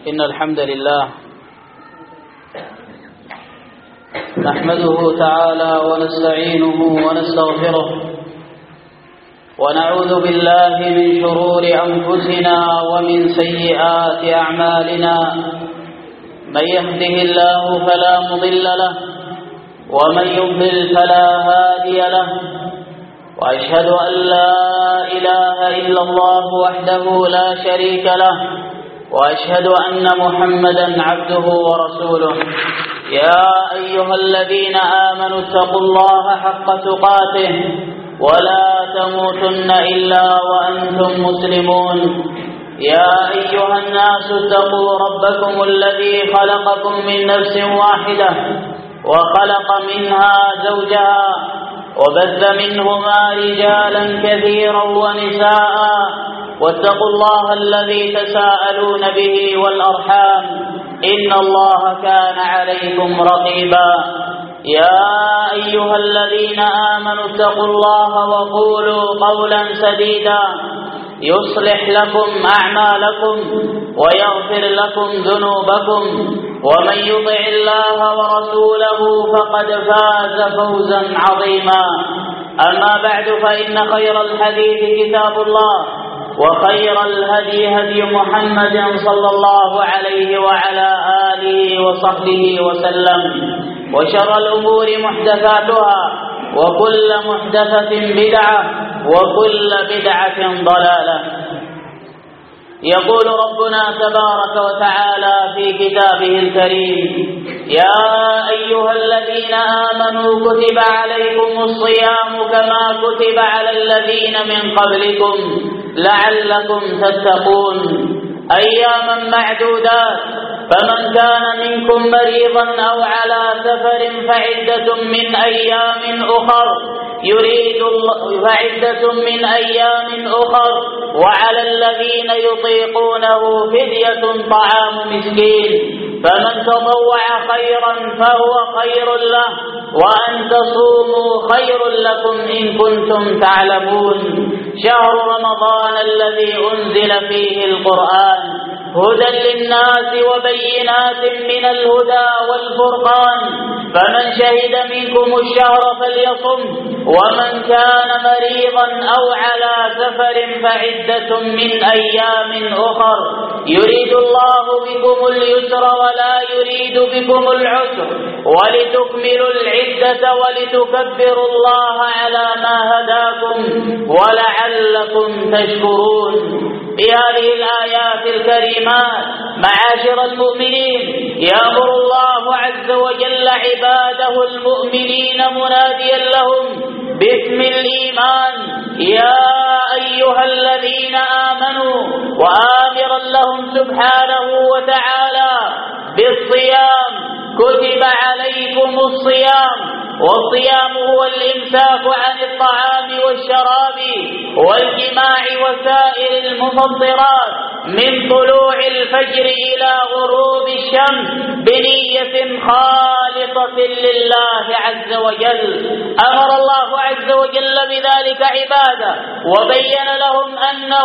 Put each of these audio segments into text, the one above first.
إن الحمد لله نحمده تعالى ونستعينه ونستغفره ونعوذ بالله من شرور أنفسنا ومن سيئات أعمالنا من يهده الله فلا مضل له ومن يضلل فلا هادي له وأشهد أن لا إله إلا الله وحده لا شريك له وأشهد أن محمدا عبده ورسوله يا أيها الذين آمنوا اتقوا الله حق تقاته ولا تموتن إلا وأنتم مسلمون يا أيها الناس اتقوا ربكم الذي خلقكم من نفس واحدة وخلق منها زوجها وبث منهما رجالا كثيرا ونساء واتقوا الله الذي تساءلون به والأرحام إن الله كان عليكم رقيبا يا أيها الذين آمنوا اتقوا الله وقولوا قولا سديدا يصلح لكم أعمالكم ويغفر لكم ذنوبكم ومن يطع الله ورسوله فقد فاز فوزا عظيما أما بعد فإن خير الحديث كتاب الله وخير الهدي هدي محمد صلى الله عليه وعلى آله وصحبه وسلم وشر الأمور محدثاتها وكل محدثة بدعة وكل بدعة ضلالة. يقول ربنا تبارك وتعالى في كتابه الكريم يا أيها الذين آمنوا كتب عليكم الصيام كما كتب على الذين من قبلكم لعلكم تتقون أياما معدودات فمن كان منكم مريضا أو على سفر فعدة من أيام أخر وعلى الذين يطيقونه فدية طعام مسكين فمن تطوع خيرا فهو خير له وأن تصوموا خير لكم إن كنتم تعلمون شهر رمضان الذي أنزل فيه القرآن هدى للناس وبينات من الهدى والفرقان فمن شهد منكم الشهر فليصم ومن كان مريضا أو على سفر فعدة من أيام أخر يريد الله بكم اليسر ولا يريد بكم العسر ولتكملوا العدة ولتكبروا الله على ما هداكم ولعلكم تشكرون. بهذه الآيات الكريمات معاشر المؤمنين يأمر الله عز وجل عباده المؤمنين مناديا لهم باسم الإيمان يا أيها الذين آمنوا وآمرا لهم سبحانه وتعالى بالصيام كتب عليكم الصيام والصيام هو الإمساك عن الطعام والشراب والجماع وسائر المفطرات من طلوع الفجر إلى غروب الشمس بنية خالصة لله عز وجل. أمر الله عز وجل بذلك عباده وبين لهم أنه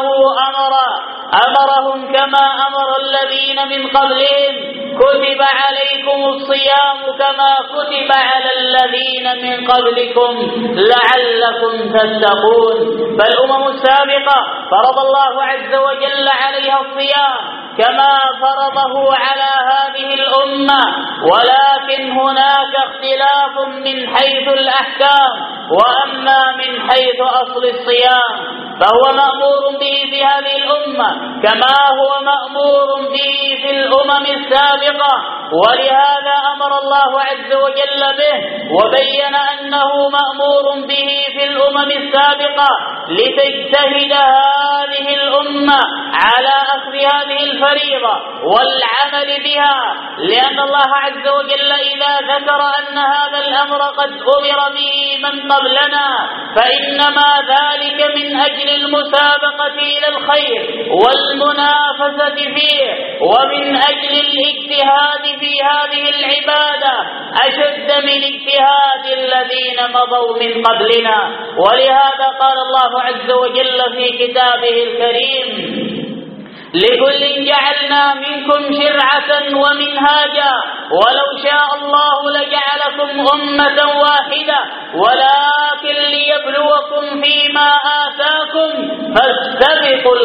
أمرهم كما أمر الذين من قبلهم كتب عليكم الصيام كما كتب على الذين من قبلكم لعلكم تتقون. فالأمم السابقة فرض الله عز وجل عليها الصيام كما فرضه على هذه الأمة ولكن هناك اختلاف من حيث الأحكام وأما من حيث أصل الصيام فهو مأمور به في هذه الأمة كما هو مأمور به في الأمم السابقة ولهذا أمر الله عز وجل به وبين أنه مأمور به في الأمم السابقة لتجتهد هذه الأمة على أخذ هذه الفريضة والعمل بها لأن الله عز وجل إذا ذكر أن هذا الأمر قد أمر به من قبلنا فإنما ذلك من أجل المسابقة إلى الخير والمنافسة فيه ومن أجل الاجتهاد في هذه العبادة أشد من اجتهاد الذين مضوا من قبلنا. ولهذا قال الله عز وجل في كتابه الكريم لكل جعلنا منكم شرعة ومنهاجا ولو شاء الله لجعلكم أمة واحدة ولكن ليبلوكم فيما آتاكم فاستبقوا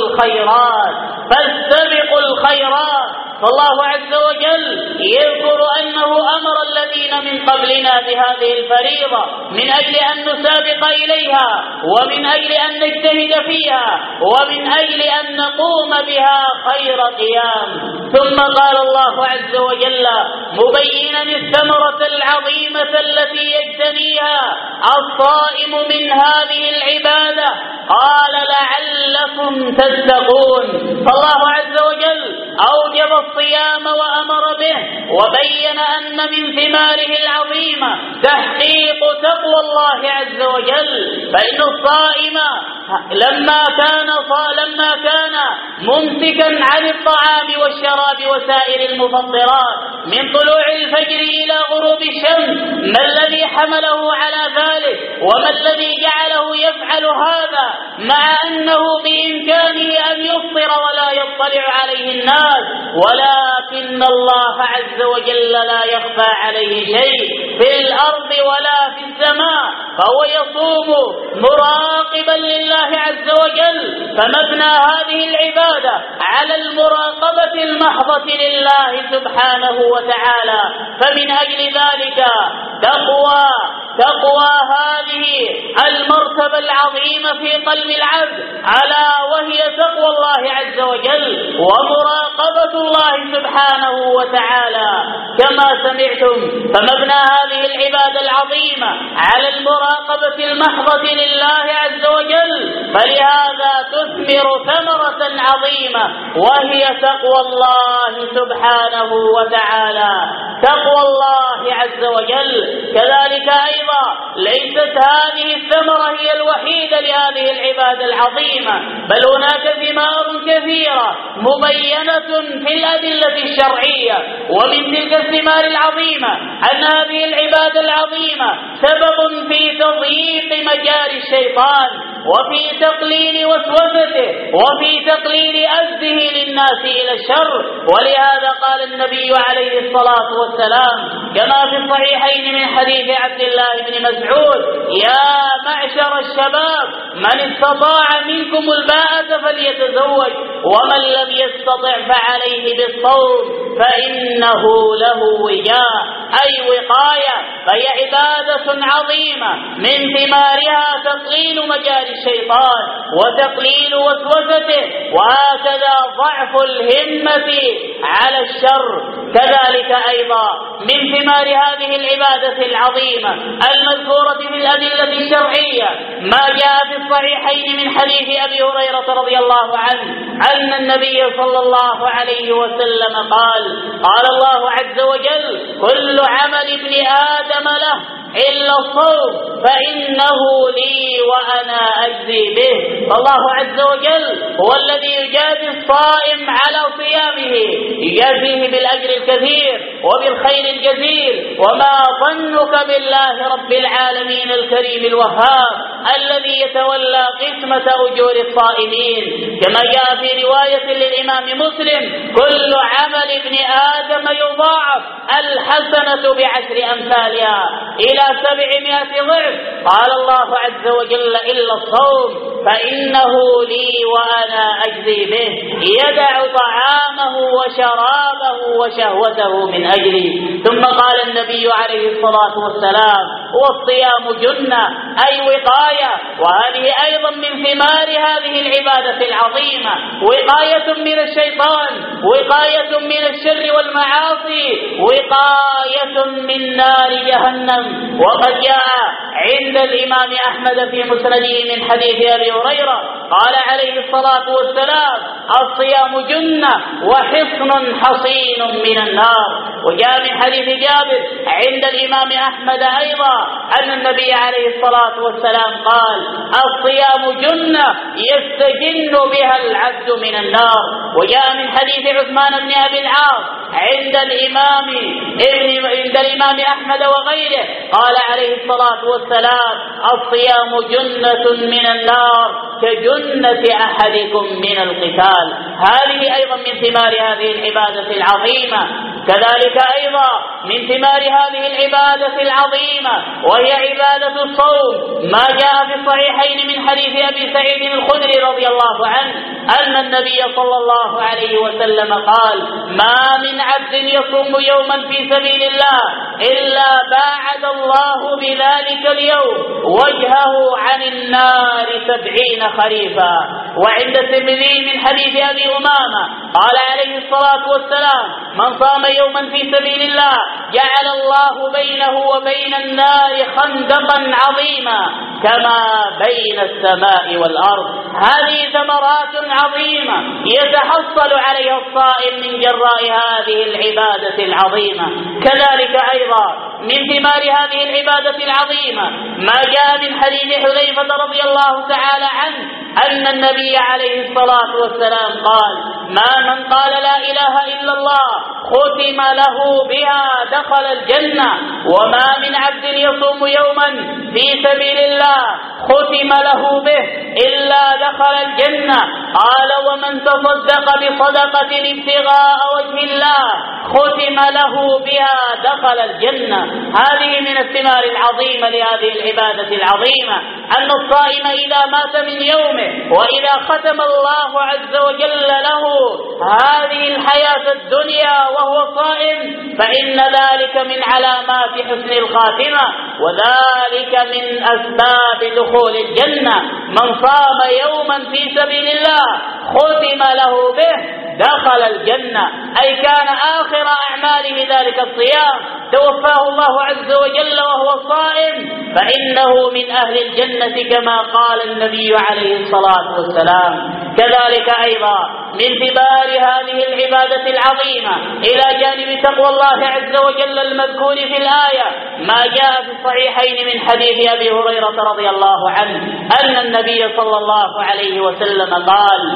الخيرات. فالله عز وجل يذكر أنه أمر الذين من قبلنا بهذه الفريضة من أجل أن نسابق إليها ومن أجل أن نجتهد فيها ومن أجل أن نقوم بها خير قيام. ثم قال الله عز وجل مبينا الثمرة العظيمة التي يجتنيها الصائم من هذه العبادة قال لعلكم تتقون. فالله عز وجل أوجب الصيام وأمر به وبين أن من ثماره العظيمة تحقيق تقوى الله عز وجل. فإن الصائم لما كان ممسكا عن الطعام والشراب وسائر المفطرات من طلوع الفجر إلى غروب الشمس ما الذي حمله على ذلك وما الذي جعله يفعل هذا مع أنه بإمكانه أن يفطر ولا يطلع عليه الناس، ولكن الله عز وجل لا يخفى عليه شيء في الأرض ولا في السماء، فهو يصوم مراقبا لله عز وجل. فمبنى هذه العبادة على المراقبة المحضة لله سبحانه وتعالى. فمن أجل ذلك تقوى هذه المرتبة العظيمة في قلب العبد ألا وهي تقوى الله عز وجل ومراقبة الله سبحانه وتعالى. كما سمعتم فمبنى هذه العبادة العظيمة على المراقبة المحضة لله عز وجل، فلهذا تثمر ثمرة عظيمة وهي تقوى الله سبحانه وتعالى، تقوى الله عز وجل. كذلك أيضا ليست هذه الثمرة هي الوحيدة لهذه العبادة العظيمة، بل هناك ثمار كثيرة مبينة في الأدلة الشرعية. ومن تلك الثمار العظيمة أن هذه العبادة العظيمة سبب في تضييق مجاري الشيطان وفي تقليل وسوسته وفي تقليل أزه للناس إلى الشر. ولهذا قال النبي عليه الصلاة والسلام كما في الصحيحين من حديث عبد الله بن مسعود: يا معشر الشباب من استطاع منكم الباءة فليتزوج ومن لم يستطع فعليه بالصوم فإنه له وجاء، أي وقاية. فهي عبادة عظيمة من ثمارها تقليل مجاري الشيطان وتقليل وسوسته، وهكذا ضعف الهمة على الشر. كذلك أيضا من ثمار هذه العبادة العظيمة المذكورة في الأدلة الشرعية ما جاء في الصحيحين من حديث أبي هريرة رضي الله عنه أن النبي صلى الله عليه وسلم قال الله عز وجل: كل عمل ابن آدم له إلا الصوم فإنه لي وأنا أجزي به. فالله عز وجل هو الذي يجازي الصائم على صيامه، يجازيه بالأجر الكثير وبالخير الجزيل. وما ظنك بالله رب العالمين الكريم الوهاب الذي يتولى قسمة أجور الصائمين، كما جاء في رواية للإمام مسلم: كل عمل ابن آدم يضاعف الحسنة ب10 أمثالها إلى 700 ضعف. قال الله عز وجل: إلا الصوم فإنه لي وأنا أجزي به، يدع طعامه وشرابه وشهوته من أجلي. ثم قال النبي عليه الصلاة والسلام: والصيام جنة، أي وقاية. وهذه أيضا من ثمار هذه العبادة العظيمة، وقاية من الشيطان، وقاية من الشر والمعاصي، وقاية من نار جهنم. وقد جاء عند الإمام أحمد في مسنده من حديث أبي هريرة قال عليه الصلاة والسلام: الصيام جنة وحصن حصين من النار. وجاء من حديث جابر عند الإمام أحمد أيضا أن النبي عليه الصلاة والسلام قال: الصيام جنة يستجن بها العبد من النار. وجاء من حديث عثمان بن أبي العاص عند الإمام أحمد وغيره قال عليه الصلاة والسلام: الصيام جنة من النار كجنة أحدكم من القتال. هذه أيضا من ثمار هذه العبادة العظيمة. كذلك أيضا من ثمار هذه العبادة العظيمة وهي عبادة الصوم ما جاء في الصحيحين من حديث أبي سعيد الخدري رضي الله عنه أن النبي صلى الله عليه وسلم قال: ما من عبد يصوم يوما في سبيل الله إلا باعد الله بذلك اليوم وجهه عن النار 70 خريفا. وعند الترمذي من حديث أبي أمامة قال عليه الصلاة والسلام: من صام يوما في سبيل الله جعل الله بينه وبين النار خندقا عظيما كما بين السماء والأرض. هذه ثمرات عظيمة يتحصل عليها الصائم من جراء هذه العبادة العظيمة. كذلك أيضا من ثمار هذه العبادة العظيمة ما جاء من حديث حذيفة رضي الله تعالى عنه أن النبي عليه الصلاة والسلام قال: ما من قال لا إله إلا الله ختم له بها دخل الجنة، وما من عبد يصوم يوما في سبيل الله ختم له به إلا دخل الجنة. قال: ومن تصدق بصدقة ابتغاء وجه الله ختم له بها دخل الجنة. هذه من الثمار العظيمة لهذه العبادة العظيمة أن الصائم إذا مات من يومه وإذا ختم الله عز وجل له هذه الحياة الدنيا وهو صائم فإن ذلك من علامات حسن الخاتمة، وذلك من أسباب دخول الجنة. من صام يوما في سبيل الله ختم له به دخل الجنة، أي كان آخر أعماله ذلك الصيام، توفاه الله عز وجل وهو صائم فإنه من أهل الجنة كما قال النبي عليه الصلاة والسلام. كذلك أيضا من ثمار هذه العبادة العظيمة إلى جانب تقوى الله عز وجل المذكور في الآية ما جاء في الصحيحين من حديث أبي هريرة رضي الله عنه أن النبي صلى الله عليه وسلم قال: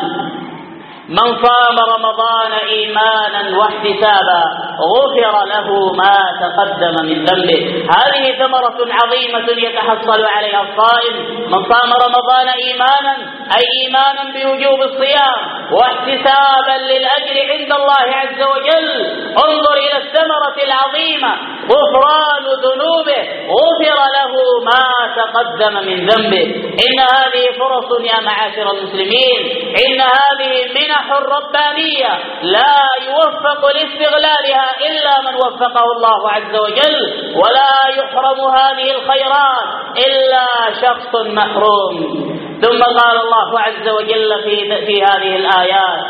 من صام رمضان إيمانا واحتسابا غفر له ما تقدم من ذنبه. هذه ثمرة عظيمة يتحصل عليها الصائم. من صام رمضان إيمانا أي إيمانا بوجوب الصيام واحتسابا للأجر عند الله عز وجل. انظر إلى الثمرة العظيمة غفران ذنوبه، غفر له ما تقدم من ذنبه. إن هذه فرص يا معاشر المسلمين، إن هذه منح ربانية لا يوفق لاستغلالها إلا من وفقه الله عز وجل، ولا يحرم هذه الخيرات إلا شخص محروم. ثم قال الله عز وجل في هذه الآيات: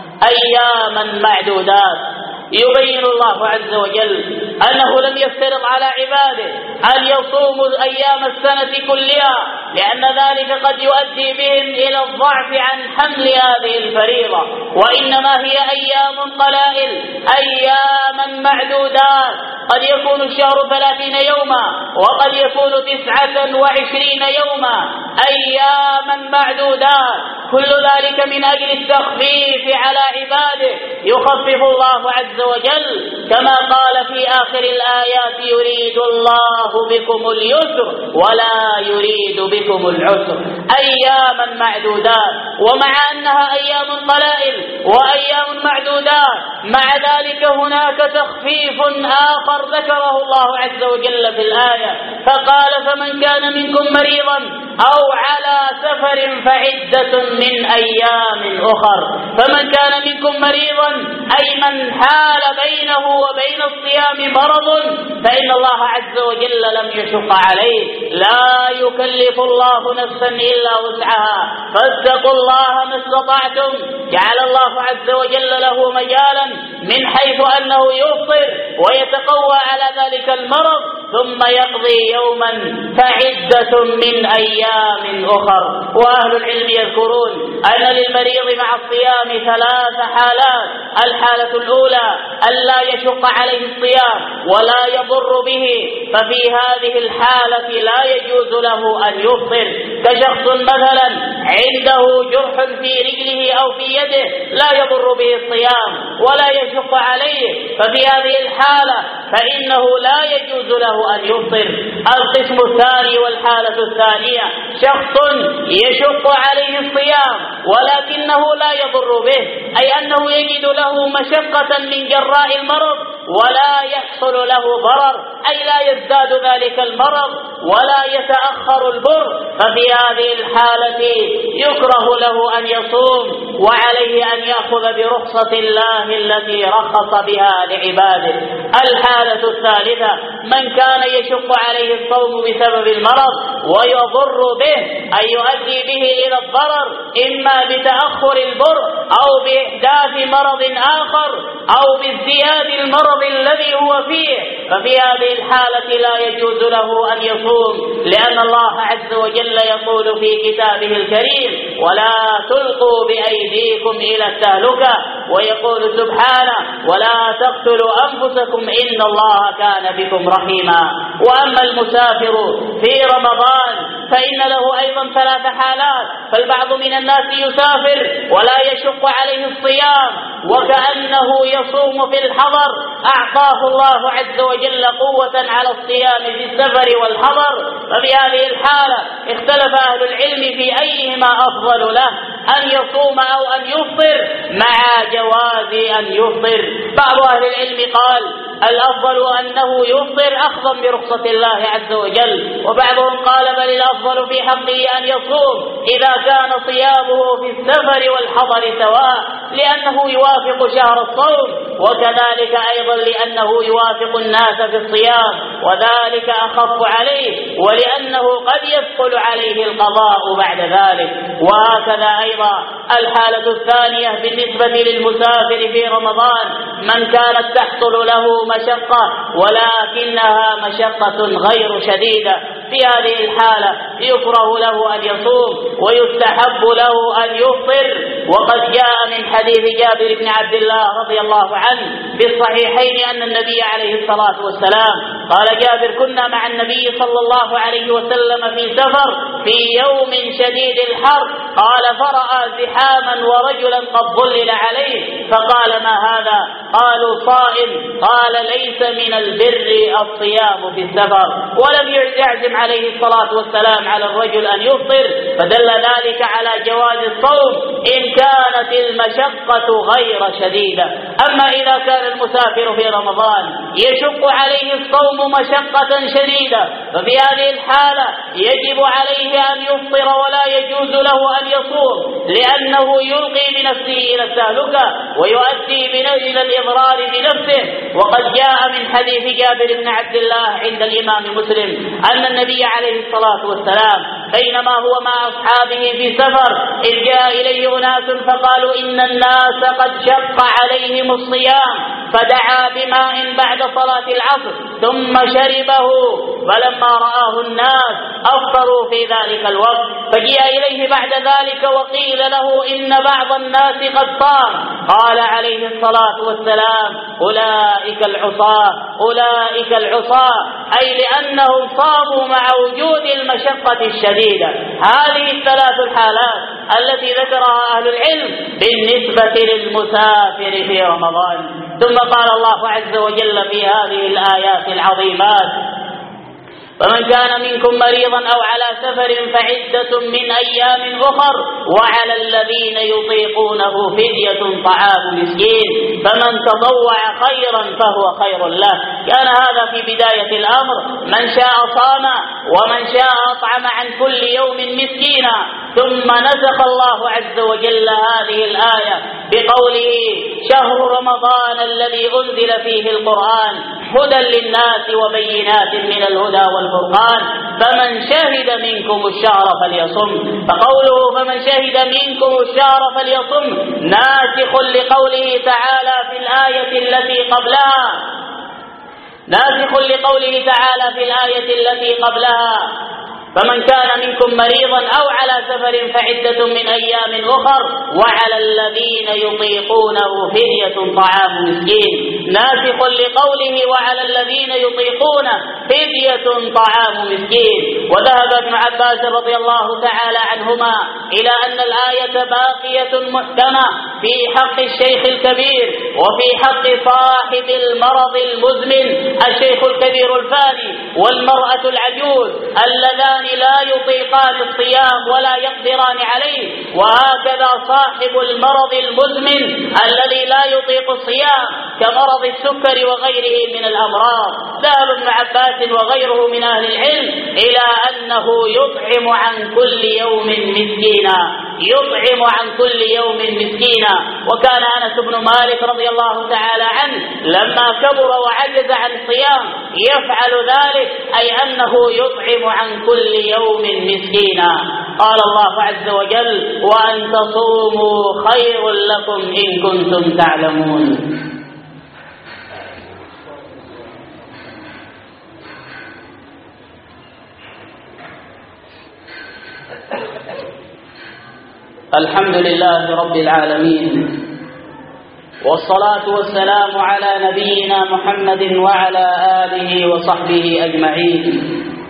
أياما معدودات. يبين الله عز وجل أنه لم يفترض على عباده أن يصوموا أيام السنة كلها، لأن ذلك قد يؤدي بهم إلى الضعف عن حمل هذه الفريضة، وإنما هي أيام قلائل، أياما معدودات. قد يكون الشهر 30 يوما وقد يكون 29 يوما، أياما معدودات. كل ذلك من أجل التخفيف على عباده، يخفف الله عز وجل كما قال في آخر الآيات: يريد الله بكم اليسر ولا يريد بكم العسر. أياما معدودات. ومع أنها أيام قلائل وأيام معدودات مع ذلك هناك تخفيف آخر ذكره الله عز وجل في الآية فقال: فمن كان منكم مريضا أو على سفر فعدة من أيام أخر. فمن كان منكم مريضا أي من حال بينه وبين الصيام مرض فإن الله عز وجل لم يشق عليه. لا يكلف الله نفسا إلا وسعها، فاتقوا الله ما استطعتم. جعل الله عز وجل له مجالا من حيث أنه يفطر ويتقوى على ذلك المرض ثم يقضي يوما فعدة من أيام أخر. وأهل العلم يذكرون أن للمريض مع الصيام 3 حالات. الحالة الأولى ألا يشق عليه الصيام ولا يضر به، ففي هذه الحالة لا يجوز له أن يفطر، كشخص مثلا عنده جرح في رجله أو في يده لا يضر به الصيام ولا يشق عليه، ففي هذه الحالة فإنه لا يجوز له أن يفطر. القسم الثاني والحالة الثانية شخص يشق عليه الصيام ولكنه لا يضر به، أي أنه يجد له مشقة من جراء المرض ولا يحصل له ضرر، أي لا يزداد ذلك المرض ولا يتأخر البر، ففي هذه الحالة يكره له أن يصوم وعليه أن يأخذ برخصة الله التي رخص بها لعباده. الحالة الثالثة من كان يشق عليه الصوم بسبب المرض ويضر به، أي يؤدي به إلى الضرر إما بتأخر البر أو بإحداث مرض آخر أو بازدياد المرض الذي هو فيه، ففي هذه الحالة لا يجوز له أن يصوم، لأن الله عز وجل يقول في كتابه الكريم ولا تلقوا بأيديكم إلى التهلكة، ويقول سبحانه ولا تقتلوا أنفسكم إن الله كان بكم رحيما. وأما المسافر في رمضان فإن له أيضا 3 حالات. فالبعض من الناس يسافر ولا يشق عليه الصيام وكأنه يصوم في الحضر، أعطاه الله عز وجل قوة على الصيام في السفر والحضر، ففي هذه الحالة اختلف أهل العلم في أيهما أفضل له، أن يصوم أو أن يفطر، مع جواز أن يفطر. بعض أهل العلم قال الأفضل أنه يفطر أخذا برخصة الله عز وجل، وبعضهم قال بل الأفضل في حقه أن يصوم إذا كان صيامه في السفر والحضر سواء، لأنه يوافق شهر الصوم، وكذلك أيضا لأنه يوافق الناس في الصيام وذلك أخف عليه، ولأنه قد يثقل عليه القضاء بعد ذلك. وهكذا أيضا الحالة الثانية بالنسبة للمسافر في رمضان من كانت تحصل له مشقة ولكنها مشقة غير شديدة، في هذه الحالة يكره له أن يصوم ويستحب له أن يفطر. وقد جاء من حديث جابر بن عبد الله رضي الله عنه في الصحيحين أن النبي عليه الصلاة والسلام قال جابر كنا مع النبي صلى الله عليه وسلم في سفر في يوم شديد الحر، قال فرأى زحاما ورجلا قد ظلل عليه فقال ما هذا؟ قالوا صائم، قال ليس من البر الصيام في السفر، ولم يعزم عليه الصلاة والسلام على الرجل أن يفطر، فدل ذلك على جواز الصوم إن كانت المشقة غير شديدة. أما إذا كان المسافر في رمضان يشق عليه الصوم مشقة شديدة، ففي هذه الحالة يجب عليه أن يفطر ولا يجوز له أن يصوم، لأنه يلقي بنفسه إلى التهلكة ويؤدي إلى الإضرار بنفسه. وقد جاء من حديث جابر بن عبد الله عند الإمام مسلم أن النبي عليه الصلاة والسلام بينما هو مع أصحابه في سفر إذ جاء إليه أناس فقالوا إن الناس قد شق عليهم الصيام، فدعا بماء بعد صلاة العصر ثم شربه، فلما رآه الناس أفطروا في ذلك الوقت، فجاء إليه بعد ذلك وقيل له إن بعض الناس قد صام، قال عليه الصلاة والسلام أولئك العصاة أولئك العصاة، أي لأنهم صاموا مع وجود المشقة الشديدة. هذه الثلاث الحالات التي ذكرها أهل العلم بالنسبة للمسافر في رمضان. ثم قال الله عز وجل في هذه الآيات العظيمات فمن كان منكم مريضا أو على سفر فعدة من أيام أخر وعلى الذين يطيقونه فدية طعام مسكين فمن تطوع خيرا فهو خير له. كان هذا في بداية الأمر، من شاء صام ومن شاء أطعم عن كل يوم مسكينا، ثم نسخ الله عز وجل هذه الآية بقوله شهر رمضان الذي أنزل فيه القرآن هدى للناس وبينات من الهدى والفرقان فمن شهد منكم الشهر فليصم. فقوله فمن شهد منكم الشهر فليصم ناسخ لقوله تعالى في الآية التي قبلها ناسخ لقوله تعالى في الآية التي قبلها: فمن كان منكم مريضا أو على سفر فعدة من أيام أخر وعلى الذين يطيقونه فدية طعام مسكين. ناسخ لقوله: وعلى الذين يطيقونه فدية طعام مسكين. وذهب ابن عباس رضي الله تعالى عنهما إلى أن الآية باقية محكمة في حق الشيخ الكبير وفي حق صاحب المرض المزمن الشيخ الكبير الفاني والمرأة العجوز اللذان لا يطيقان الصيام ولا يقدران عليه، وهكذا صاحب المرض المزمن الذي لا يطيق الصيام كمرض السكر وغيره من الأمراض. ذهب ابن عباس وغيره من أهل العلم إلى أنه يطعم عن كل يوم مسكينا، يطعم عن كل يوم مسكينا. وكان أنس بن مالك رضي الله تعالى عنه لما كبر وعجز عن الصيام يفعل ذلك، أي أنه يطعم عن كل يوم مسكينا. قال الله عز وجل: وأن تصوموا خير لكم إن كنتم تعلمون. الحمد لله رب العالمين، والصلاة والسلام على نبينا محمد وعلى آله وصحبه أجمعين.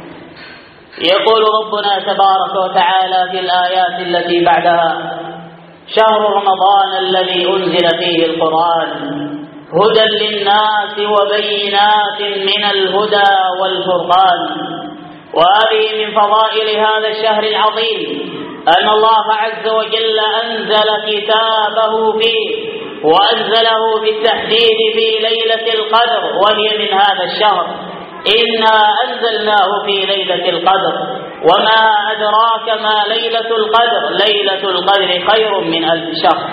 يقول ربنا تبارك وتعالى في الآيات التي بعدها: شهر رمضان الذي أنزل فيه القرآن هدى للناس وبينات من الهدى والفرقان. وهذه من فضائل هذا الشهر العظيم أن الله عز وجل أنزل كتابه فيه، وأنزله بالتحديد في ليلة القدر، وهي من هذا الشهر. إنا أنزلناه في ليلة القدر، وما أدراك ما ليلة القدر، ليلة القدر خير من 1000 شهر.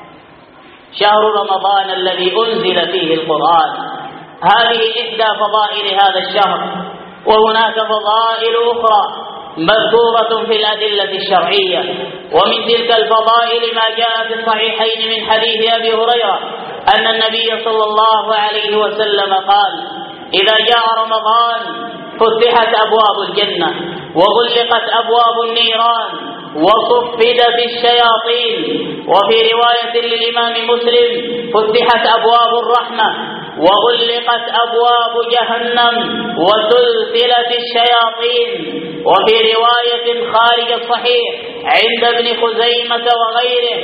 شهر رمضان الذي أنزل فيه القرآن، هذه إحدى فضائل هذا الشهر. وهناك فضائل أخرى مذكورة في الأدلة الشرعية. ومن تلك الفضائل ما جاء في الصحيحين من حديث أبي هريرة أن النبي صلى الله عليه وسلم قال: إذا جاء رمضان فتحت أبواب الجنة وغلقت أبواب النيران وصفدت الشياطين. وفي رواية للإمام مسلم: فتحت أبواب الرحمة وغلقت أبواب جهنم وسلسلت الشياطين. وفي رواية خارج الصحيح عند ابن خزيمة وغيره: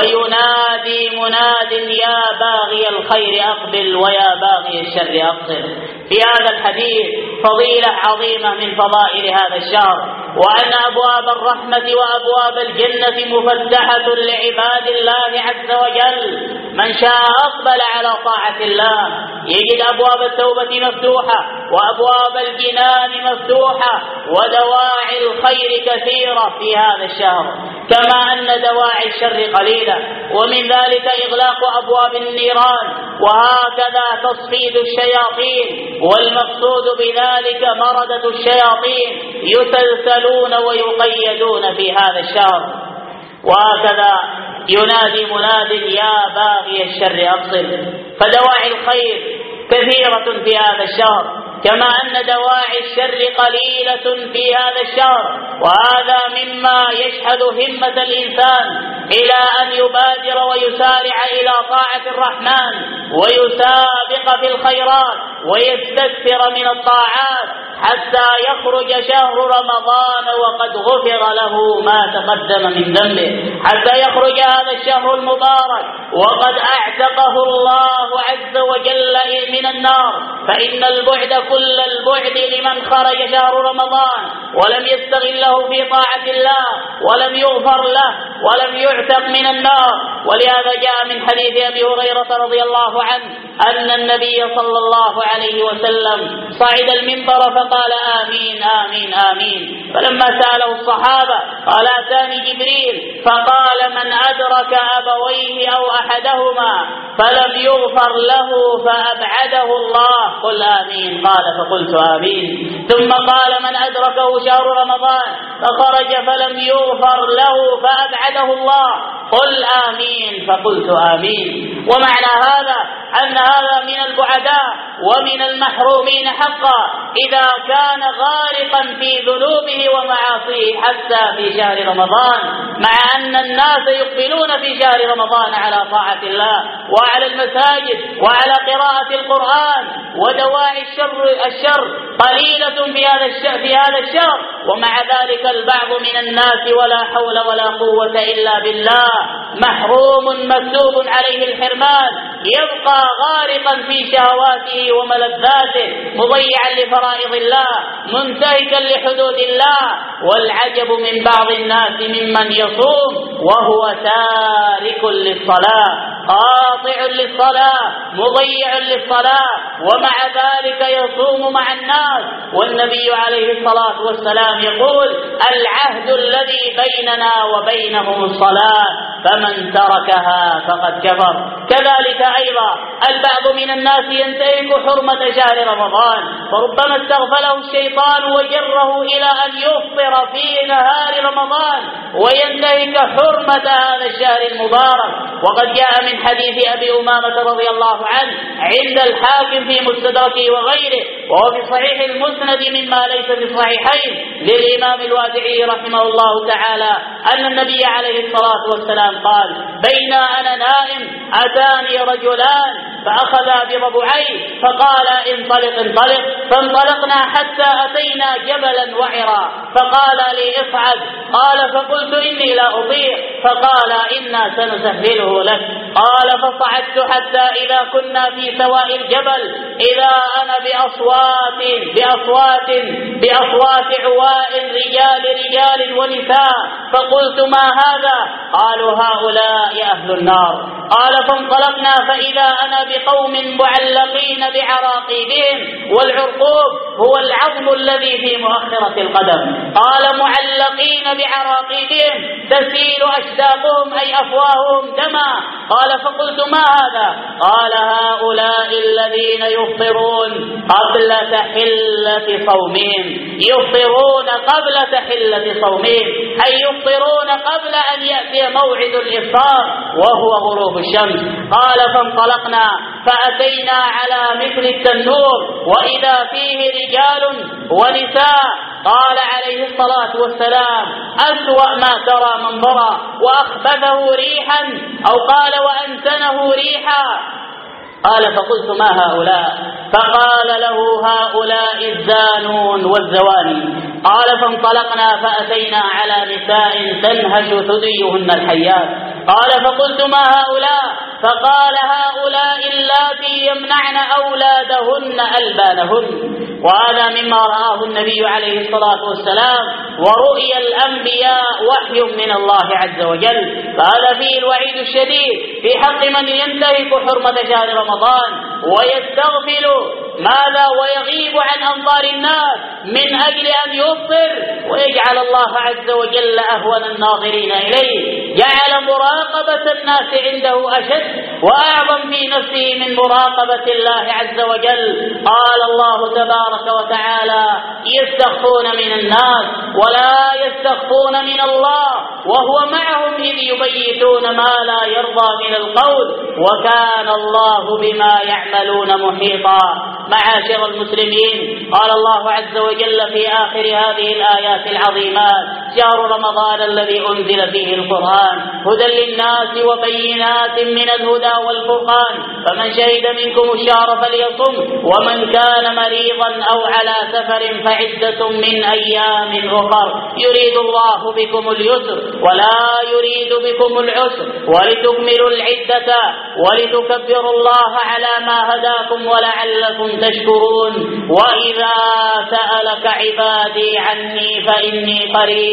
وينادي مناد يا باغي الخير أقبل ويا باغي الشر أقصر. في هذا الحديث فضيلة عظيمة من فضائل هذا الشهر، وأن أبواب الرحمة وأبواب الجنة مفتحة لعباد الله عز وجل. من شاء أقبل على طاعة الله يجد أبواب التوبة مفتوحة وأبواب الجنان مفتوحة ودواعي الخير كثيرة في هذا الشهر، كما أن دواعي الشر قليلة. ومن ذلك إغلاق أبواب النيران، وهكذا تصفيد الشياطين، والمقصود بذلك مردة الشياطين يسلسلون ويقيدون في هذا الشهر. وهكذا ينادي مناد يا باغي الشر أبصر. فدواعي الخير كثيرة في هذا الشهر، كما أن دواعي الشر قليلة في هذا الشهر. وهذا مما يشهد همة الإنسان إلى أن يبادر ويسارع إلى طاعة الرحمن ويسابق في الخيرات ويستكثر من الطاعات حتى يخرج شهر رمضان وقد غفر له ما تقدم من ذنبه، حتى يخرج هذا الشهر المبارك وقد أعتقه الله عز وجل من النار. فإن البعد كل البعد لمن خرج شهر رمضان ولم يستغله في طاعة الله ولم يغفر له ولم يعتق من النار. ولهذا جاء من حديث أبي هريرة رضي الله عنه أن النبي صلى الله عليه وسلم صعد المنبر فقال: آمين آمين آمين. فلما سأله الصحابة قال أتاني جبريل فقال من أدرك أبويه أو أحدهما فلم يغفر له فأبعده الله قل آمين. قال فقلت آمين. ثم قال من أدركه شهر رمضان فخرج فلم يغفر له فأبعده الله قل آمين. فقلت آمين. ومعنى هذا أن هذا من البعداء ومن المحرومين حقا إذا كان غارقا في ذنوبه ومعاصيه حتى في شهر رمضان، مع أن الناس يقبلون في شهر رمضان على طاعة الله وعلى المساجد وعلى قراءة القرآن، ودواعي الشر قليلة في هذا الشهر، ومع ذلك البعض من الناس ولا حول ولا قوة إلا بالله محروم مكتوب عليه الحرمان، يبقى غارقا في شهواته وملذاته، مضيعا لفرائض الله، منتهكا لحدود الله. والعجب من بعض الناس ممن يصوم وهو تارك للصلاة، قاطع للصلاة، مضيع للصلاة، ومع ذلك يصوم مع الناس. والنبي عليه الصلاة والسلام يقول العهد الذي بيننا وبينهم الصلاة فمن تركها فقد كفر. كذلك أيضا البعض من الناس ينتهك حرمة شهر رمضان، فربما استغفله الشيطان وجره إلى أن يفطر في نهار رمضان وينتهك حرمة هذا الشهر المبارك. وقد جاء من حديث أبي أمامة رضي الله عنه عند الحاكم في مستدركه وغيره، وهو في صحيح المسند مما ليس في الصحيحين للإمام الوادعي رحمه الله تعالى أن النبي عليه الصلاة والسلام قال بين أنا نائم أتاني رجلان فأخذا بضبعي فقال انطلق انطلق، فانطلقنا حتى أتينا جبلا وعرا فقال لي اصعد، قال فقلت إني لا أطيق، فقال إنا سنسهله لك، قال فصعدت حتى إذا كنا في سواء الجبل إذا أنا بأصوات عواء رجال ونساء، فقلت ما هذا؟ قالوا هؤلاء أهل النار. قال فانطلقنا فإذا أنا بقوم معلقين بعراقيبهم، والعرقوب هو العظم الذي في مؤخرة القدم، قال معلقين بعراقيبهم تسيل أشداقهم أي أفواههم دما، قال فقلت ما هذا؟ قال هؤلاء الذين يفطرون قبل تحلة صومهم، يفطرون قبل تحلة صومهم أي يفطرون قبل أن يأتي موعد الإفطار وهو غروب الشمس. قال فانطلقنا فأتينا على مثل التنور وإذا فيه رجال ونساء، قال عليه الصلاة والسلام أسوأ ما ترى منظرا وأخبثه ريحا، أو قال وأنتنه ريحا. قال فقلت ما هؤلاء؟ فقال له هؤلاء الزانون والزواني. قال فانطلقنا فأتينا على نساء تنهش ثديهن الحيات، قال فقلت ما هؤلاء؟ فقال هؤلاء اللاتي يمنعن أولادهن ألبانهن. وهذا مما رآه النبي عليه الصلاة والسلام ورؤيا الأنبياء وحي من الله عز وجل، فهذا فيه الوعيد الشديد في حق من ينتهك حرمة شهر رمضان ويستغفل ماذا ويغيب عن أنظار الناس من أجل أن يفطر ويجعل الله عز وجل أهون الناظرين إليه، جعل مراقبة الناس عنده أشد وأعظم في نفسه من مراقبة الله عز وجل. قال الله تبارك وتعالى يستخفون من الناس ولا يستخفون من الله وهو معهم إذ يبيتون ما لا يرضى من القول وكان الله بما يعملون محيطا. معاشر المسلمين، قال الله عز وجل في آخر هذه الآيات العظيمات شهر رمضان الذي أنزل فيه القرآن هدى للناس وبينات من الهدى والفرقان، فمن شهد منكم الشهر فليصم، ومن كان مريضا أو على سفر فعدة من أيام أخر، يريد الله بكم اليسر ولا يريد بكم العسر ولتكملوا العدة ولتكبروا الله على ما هداكم ولعلكم تشكرون. وإذا سألك عبادي عني فإني قريب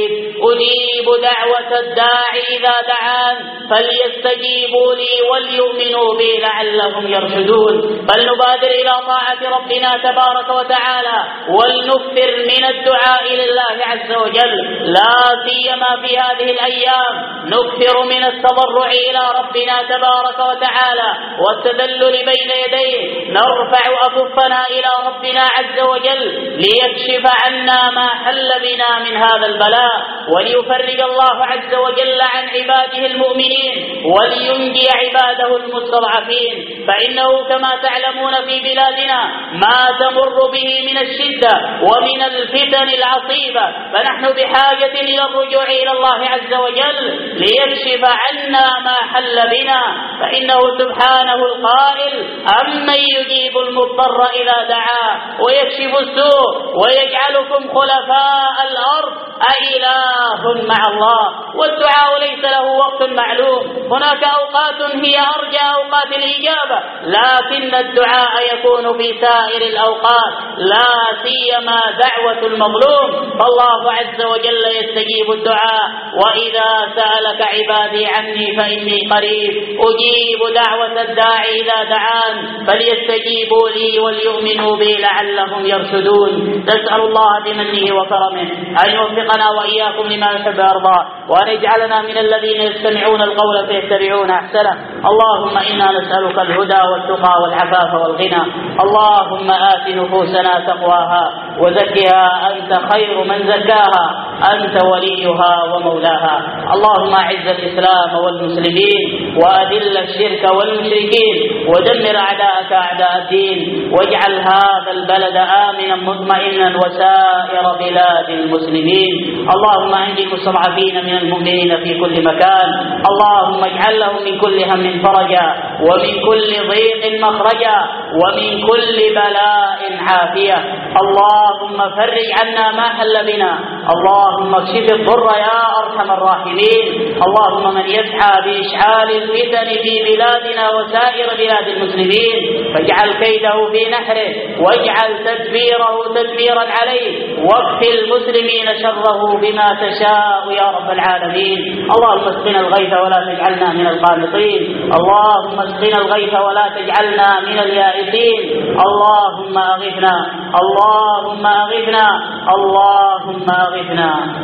أجيب دعوة الداعي إذا دعان فليستجيبوا لي وليؤمنوا بي لعلهم يرشدون. بل نبادر إلى طاعة ربنا تبارك وتعالى ولنكثر من الدعاء لله عز وجل، لا سيما في هذه الأيام نكثر من التضرع إلى ربنا تبارك وتعالى والتذلل بين يديه، نرفع أكفنا إلى ربنا عز وجل ليكشف عنا ما حل بنا من هذا البلاء، وليفرج الله عز وجل عن عباده المؤمنين ولينجي عباده المستضعفين. فإنه كما تعلمون في بلادنا ما تمر به من الشدة ومن الفتن العصيبة، فنحن بحاجة إلى الرجوع إلى الله عز وجل ليكشف عنا ما حل بنا، فإنه سبحانه القائل: أمن يجيب المضطر إذا دعاه ويكشف السوء ويجعلكم خلفاء الأرض أإله مع الله. والدعاء ليس له وقت معلوم، هناك أوقات هي أرجى أوقات الإجابة، لكن الدعاء يكون في سائر الأوقات، لا سيما دعوة المظلوم، فالله عز وجل يستجيب الدعاء: وإذا سألك عبادي عني فإني قريب أجيب دعوة الداعي إذا دعان فليستجيبوا لي وليؤمنوا بي لعلهم يرشدون. نسأل الله بمنه وكرمه أن يوفقنا وإياكم لما يحب ويرضى، وأن يجعلنا من الذين يستمعون القول فيتبعون أحسنه. اللهم إنا نسألك الهدى والتقى والعفاف والغنى. اللهم آت نفوسنا تقواها وزكها أنت خير من زكاها، أنت وليها ومولاها. اللهم أعز الإسلام والمسلمين وأذل الشرك والمشركين ودمر أعداءك أعداء الدين، واجعل هذا البلد آمنا مطمئنا وسائر بلاد المسلمين. اللهم أنجِ المستضعفين من المؤمنين في كل مكان، اللهم اجعل لهم من كل هم فرجا ومن كل ضيق مخرجا ومن كل بلاء عافية. اللهم فرج عنا ما حل بنا، اللهم اكشف الضر يا أرحم الراحمين. اللهم من يسعى بإشعال الفتن في بلادنا وسائر بلاد المسلمين فاجعل كيده في نحره واجعل تدبيره تدبيرا عليه، واكف المسلمين شره بما تشاء يا رب العالمين. اللهم اسقنا الغيث ولا تجعلنا من القانطين، اللهم اسقنا الغيث ولا تجعلنا من اليائسين. اللهم أغثنا، اللهم أغثنا، اللهم أغثنا.